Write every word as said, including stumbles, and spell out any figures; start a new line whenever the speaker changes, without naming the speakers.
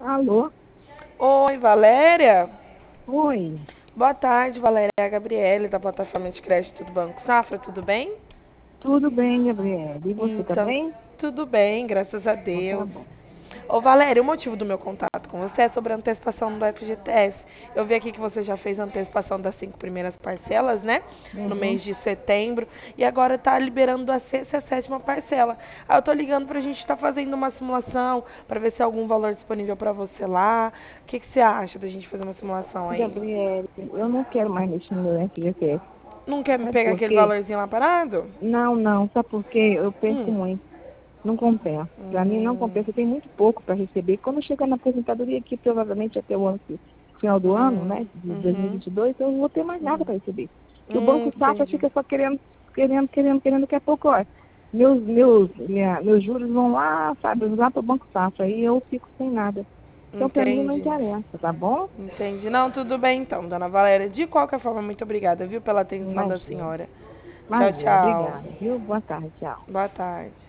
Alô?
Oi, Valéria.
Oi,
Boa tarde, Valéria. É a Gabriele, da plataforma de crédito do Banco Safra, tudo bem?
tudo bem, Gabriela? E você tá
Então,
bem?
tudo bem, graças a
Então tá
Deus.
bom.
Ô, Valéria, o motivo do meu contato com você é sobre a antecipação do F G T S. Eu vi aqui que você já fez a antecipação das cinco primeiras parcelas, né? No
Uhum.
mês de setembro. E agora tá liberando a sexta e a sétima parcela. Aí eu tô ligando pra gente estar fazendo uma simulação, pra ver se há algum valor disponível pra você lá. O que, que você acha da gente fazer uma simulação aí?
Gabriele, eu não quero mais mexer no F G T S.
Não quer me
Sabe
pegar
por
aquele
quê?
valorzinho lá parado?
Não, não, sabe por quê? Eu perco
Hum.
muito. Não compensa. Para mim não
Hum.
compensa. Eu tenho muito pouco para receber. Quando chegar na aposentadoria aqui, provavelmente até o ano, que- final do ano,
Hum.
né, de
Uhum.
dois mil e vinte e dois, eu não vou ter mais nada para receber. Que o
Hum,
Banco Safra
entendi.
fica só querendo, querendo, querendo, querendo, daqui a pouco, ó, meus, meus, minha, meus juros vão lá, sabe, lá para o Banco Safra, aí eu fico sem nada. Então, para mim, não
Entendi.
interessa, tá bom?
Entendi. Não, tudo bem então, dona Valéria. De qualquer forma, muito obrigada, viu, pela atenção da
Imagina.
senhora. Tchau,
Imagina,
tchau.
obrigada, viu? Boa tarde, tchau.
Boa tarde.